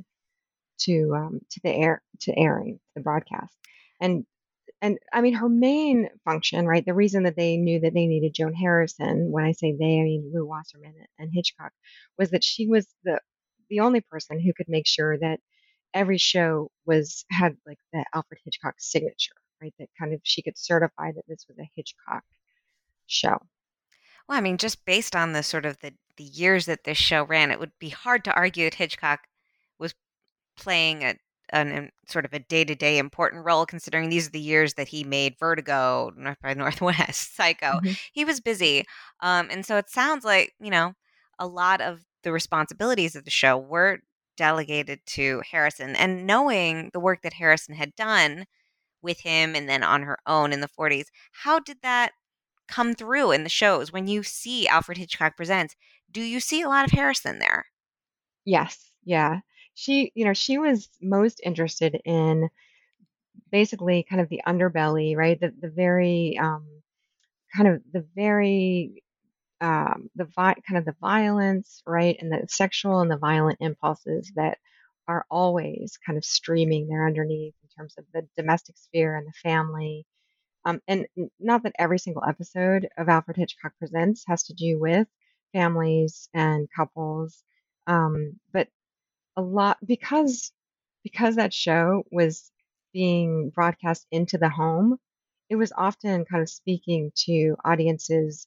to the air to airing the broadcast. And and I mean, her main function, right? The reason that they knew that they needed Joan Harrison, when I say they, I mean Lou Wasserman and Hitchcock, was that she was the only person who could make sure that every show had like the Alfred Hitchcock signature, right? That kind of she could certify that this was a Hitchcock show. Well, I mean, just based on the sort of the years that this show ran, it would be hard to argue that Hitchcock was playing sort of a day-to-day important role, considering these are the years that he made Vertigo, North by Northwest, Psycho. Hmm. He was busy. And so it sounds like, a lot of the responsibilities of the show were delegated to Harrison. And knowing the work that Harrison had done with him and then on her own in the 40s, how did that come through in the shows? When you see Alfred Hitchcock Presents, do you see a lot of Harrison there? Yes, yeah. She was most interested in basically kind of the underbelly, right? The very kind of the very kind of the violence, right, and the sexual and the violent impulses that are always kind of streaming there underneath in terms of the domestic sphere and the family. And not that every single episode of Alfred Hitchcock Presents has to do with families and couples, but a lot because that show was being broadcast into the home, it was often kind of speaking to audiences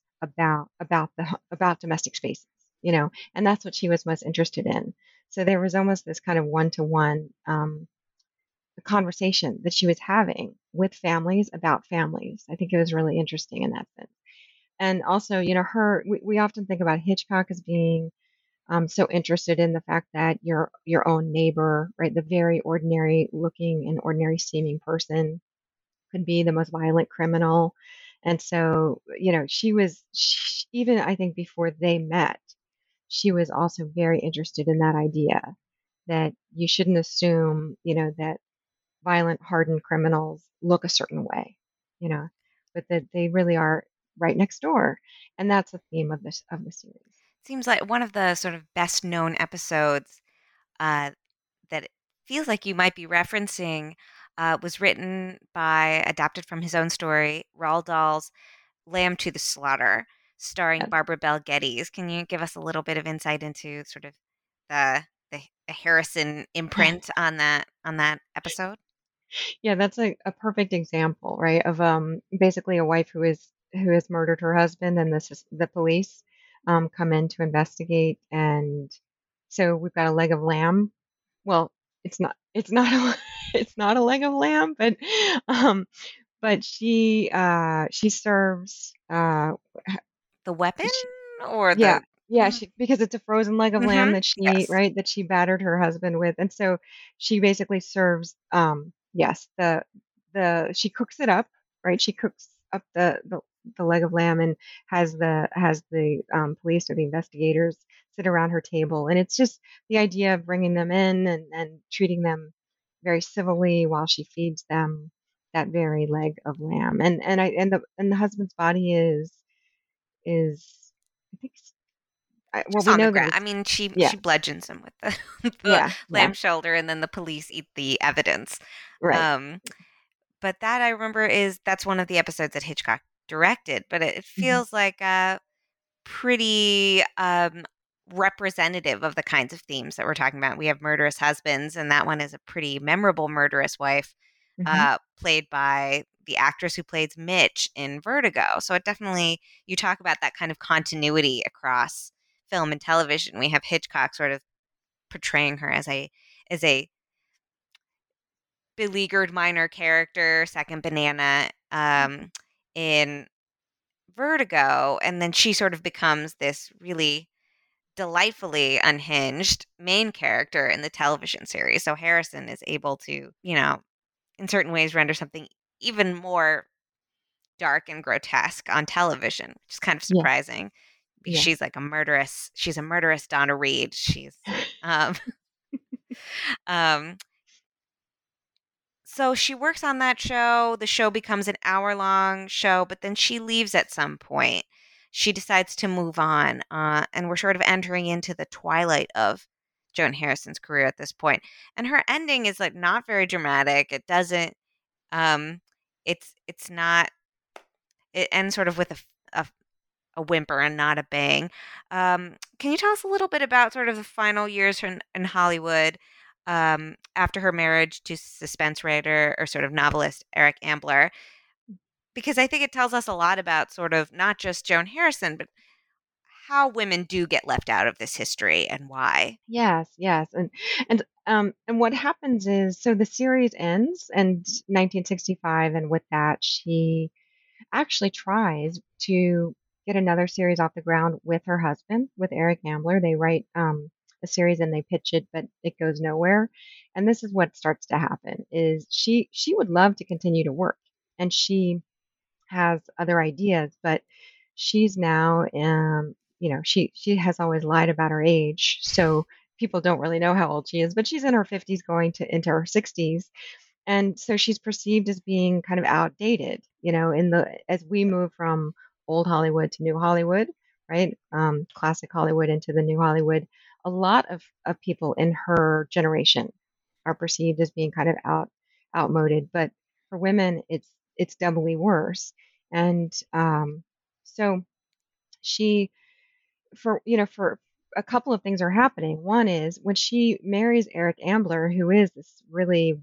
about domestic spaces, and that's what she was most interested in. So there was almost this kind of one-to-one conversation that she was having with families about families. I think it was really interesting in that sense. And also, we often think about Hitchcock as being so interested in the fact that your own neighbor, right, the very ordinary looking and ordinary seeming person could be the most violent criminal. And so, even I think before they met, she was also very interested in that idea that you shouldn't assume, that violent, hardened criminals look a certain way, you know, but that they really are right next door. And that's the theme of the series. Seems like one of the sort of best known episodes uh, that it feels like you might be referencing was written by, adapted from his own story, Roald Dahl's Lamb to the Slaughter, starring Yeah. Barbara Bel Geddes. Can you give us a little bit of insight into sort of the Harrison imprint on that episode? Yeah, that's a perfect example, right? Of basically a wife who has murdered her husband, and the police come in to investigate, and so we've got a leg of lamb. Well, it's not it's not a leg of lamb, um but she serves The weapon or yeah, the yeah, because it's a frozen leg of lamb Mhm. that she Yes. right, that she battered her husband with, and so she basically serves, yes, she cooks it up, right? She cooks up the leg of lamb and has the police or the investigators sit around her table, and it's just the idea of bringing them in and treating them very civilly while she feeds them that very leg of lamb, and the husband's body is I think well, Just we on the know that ground. I it's mean, yeah, she bludgeons him with the yeah, yeah, lamb shoulder, and then the police eat the evidence. right. Um, but that I remember that's one of the episodes that Hitchcock directed. But it Hmm. feels like pretty representative of the kinds of themes that we're talking about. We have murderous husbands, and that one is a pretty memorable murderous wife, Hmm. played by the actress who plays Mitch in Vertigo. So it definitely, you talk about that kind of continuity across film and television. We have Hitchcock sort of portraying her as a beleaguered minor character, second banana, in Vertigo, and then she sort of becomes this really delightfully unhinged main character in the television series. So Harrison is able to, in certain ways render something even more dark and grotesque on television, which is kind of Yeah, surprising because yeah, she's a murderous Donna Reed. Um um so she works on that show. The show becomes an hour-long show, but then she leaves at some point. She decides to move on, and we're sort of entering into the twilight of Joan Harrison's career at this point. And her ending is like not very dramatic. It doesn't. Um, it's not. It ends sort of with a whimper and not a bang. Can you tell us a little bit about sort of the final years in Hollywood, after her marriage to suspense writer or sort of novelist Eric Ambler? Because I think it tells us a lot about sort of not just Joan Harrison, but how women do get left out of this history and why. yes, yes, and what happens is, so the series ends in 1965, and with that, she actually tries to get another series off the ground with her husband, with Eric Ambler. They write a series and they pitch it, but it goes nowhere. And this is what starts to happen: is she would love to continue to work, and she has other ideas, but she's now, she has always lied about her age, so people don't really know how old she is, but she's in her 50s, going to into her 60s, and so she's perceived as being kind of outdated, in the as we move from old Hollywood to new Hollywood, right? Classic Hollywood into the new Hollywood. A lot of people in her generation are perceived as being kind of outmoded, but for women, it's doubly worse. And so she, for a couple of things are happening. One is when she marries Eric Ambler, who is this really,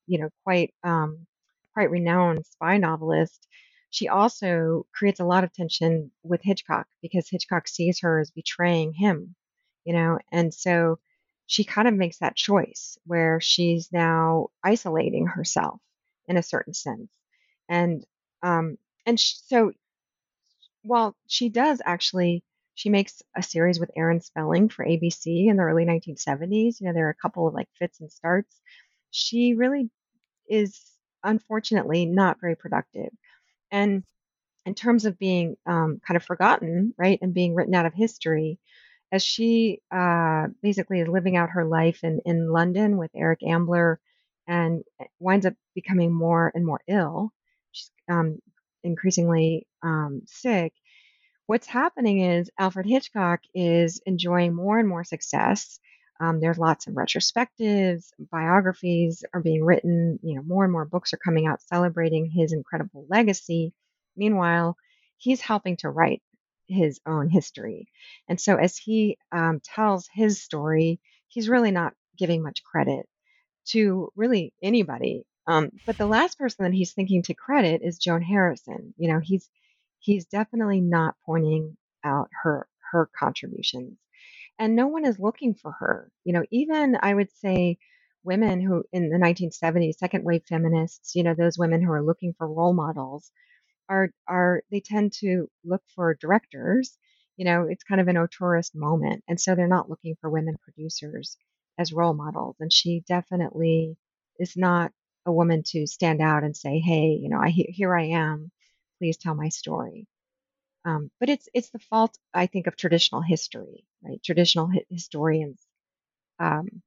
quite renowned spy novelist. She also creates a lot of tension with Hitchcock because Hitchcock sees her as betraying him, and so she kind of makes that choice where she's now isolating herself in a certain sense, and um, so well, she does actually. She makes a series with Aaron Spelling for ABC in the early 1970s. There are a couple of like fits and starts. She really is unfortunately not very productive. And in terms of being kind of forgotten, right, and being written out of history, as she basically is living out her life in London with Eric Ambler and winds up becoming more and more ill. She's increasingly sick. What's happening is Alfred Hitchcock is enjoying more and more success. There's lots of retrospectives, biographies are being written. More and more books are coming out celebrating his incredible legacy. Meanwhile, he's helping to write his own history, and so as he tells his story, he's really not giving much credit to really anybody. But the last person that he's thinking to credit is Joan Harrison. He's definitely not pointing out her contributions, and no one is looking for her. Even I would say women who in the 1970s, second wave feminists, those women who are looking for role models are they tend to look for directors. It's kind of an auteurist moment, and so they're not looking for women producers as role models. And she definitely is not a woman to stand out and say, "Hey, here I am. Please tell my story." But it's the fault, I think, of traditional history, right? Traditional historians. Um,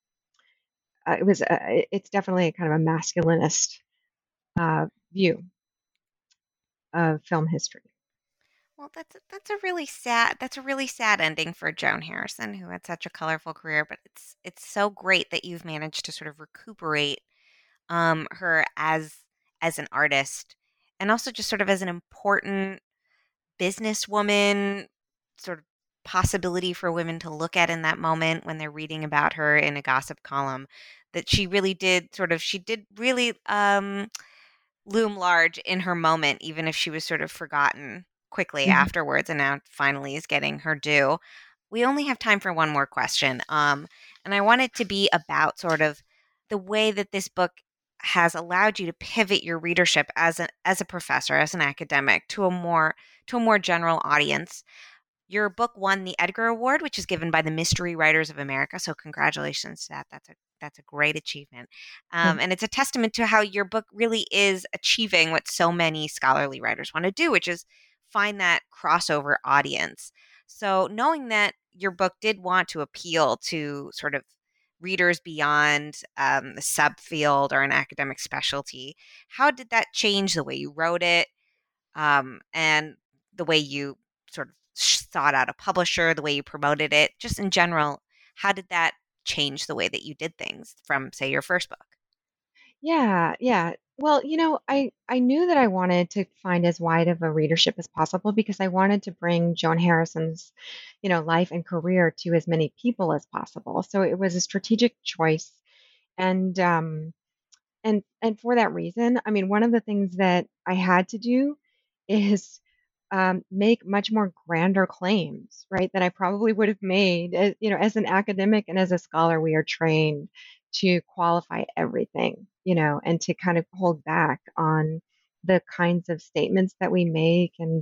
it's definitely a kind of a masculinist view of film history. Well, that's a really sad ending for Joan Harrison, who had such a colorful career. But it's so great that you've managed to sort of recuperate her as an artist, and also just sort of as an important businesswoman, sort of possibility for women to look at in that moment when they're reading about her in a gossip column. That she did really loom large in her moment, even if she was sort of forgotten quickly Mhm. afterwards and now finally is getting her due. We only have time for one more question. And I want it to be about sort of the way that this book has allowed you to pivot your readership as a professor, as an academic, to a more general audience. Your book won the Edgar Award, which is given by the Mystery Writers of America. So congratulations to that. That's a great achievement, Thank and it's a testament to how your book really is achieving what so many scholarly writers want to do, which is find that crossover audience. So knowing that your book did want to appeal to sort of readers beyond the subfield or an academic specialty, how did that change the way you wrote it? And the way you sort of sought out a publisher, the way you promoted it, just in general, how did that change the way that you did things from, say, your first book? Yeah, yeah. Well, I knew that I wanted to find as wide of a readership as possible because I wanted to bring Joan Harrison's, life and career to as many people as possible. So it was a strategic choice, and and for that reason, I mean, one of the things that I had to do is make much more grander claims, right? Than I probably would have made. As an academic and as a scholar, we are trained to qualify everything, and to kind of hold back on the kinds of statements that we make, and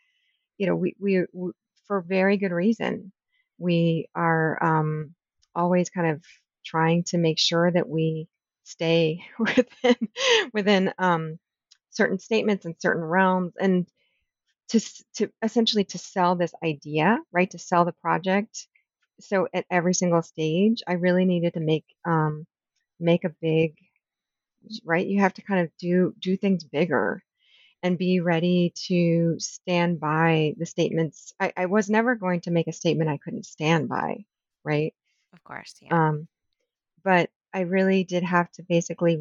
we for very good reason. We are always kind of trying to make sure that we stay within certain statements and certain realms, and to essentially to sell this idea, right? To sell the project. So at every single stage, I really needed to make a big, right. You have to kind of do things bigger and be ready to stand by the statements. I was never going to make a statement I couldn't stand by, right? Of course, yeah. Um, but I really did have to basically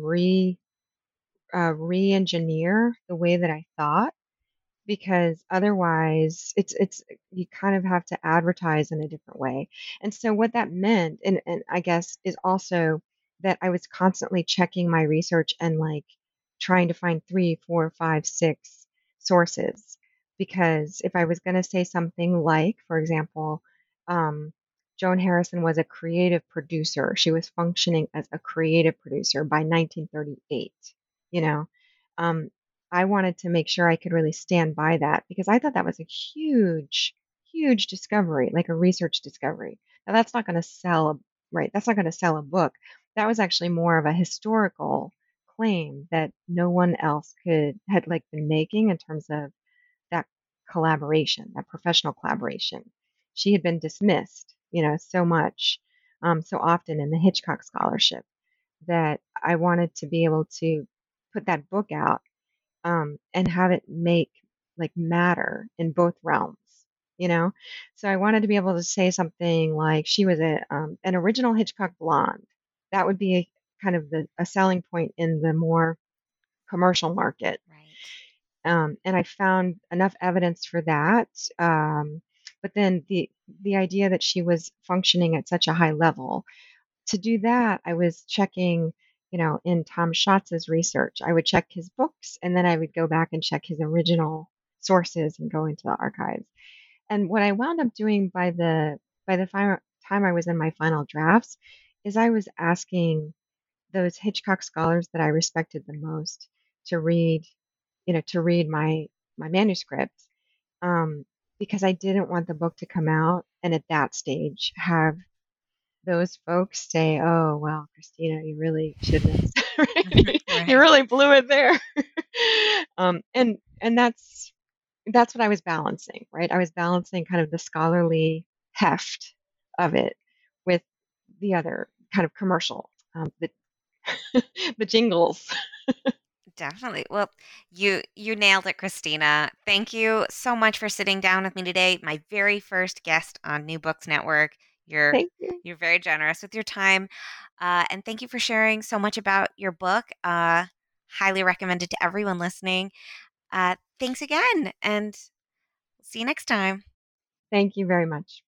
re-engineer the way that I thought, because otherwise it's you kind of have to advertise in a different way. And so what that meant, and I guess, is also that I was constantly checking my research and like trying to find three, four, five, six sources. Because if I was going to say something like, for example, um, Joan Harrison was a creative producer. She was functioning as a creative producer by 1938, you know. Um, I wanted to make sure I could really stand by that because I thought that was a huge, huge discovery, like a research discovery. Now that's not going to sell, right? That's not going to sell a book. That was actually more of a historical claim that no one else had like been making in terms of that collaboration, that professional collaboration. She had been dismissed, so much, so often in the Hitchcock scholarship, that I wanted to be able to put that book out, and have it make like matter in both realms, you know? So I wanted to be able to say something like she was an original Hitchcock blonde. That would be kind of a selling point in the more commercial market. Right. And I found enough evidence for that. But then the idea that she was functioning at such a high level, to do that, I was checking, in Tom Schatz's research. I would check his books, and then I would go back and check his original sources and go into the archives. And what I wound up doing by the time I was in my final drafts is I was asking those Hitchcock scholars that I respected the most to read, my manuscripts, um, because I didn't want the book to come out and at that stage have those folks say, "Oh, well, Christina, you really shouldn't have, you Right. really blew it there." And that's what I was balancing, right? I was balancing kind of the scholarly heft of it with the other kind of commercial, the the jingles. Definitely. Well, you nailed it, Christina. Thank you so much for sitting down with me today. My very first guest on New Books Network. You're Thank you. you're very generous with your time, and thank you for sharing so much about your book. Highly recommended to everyone listening. Thanks again, and see you next time. Thank you very much.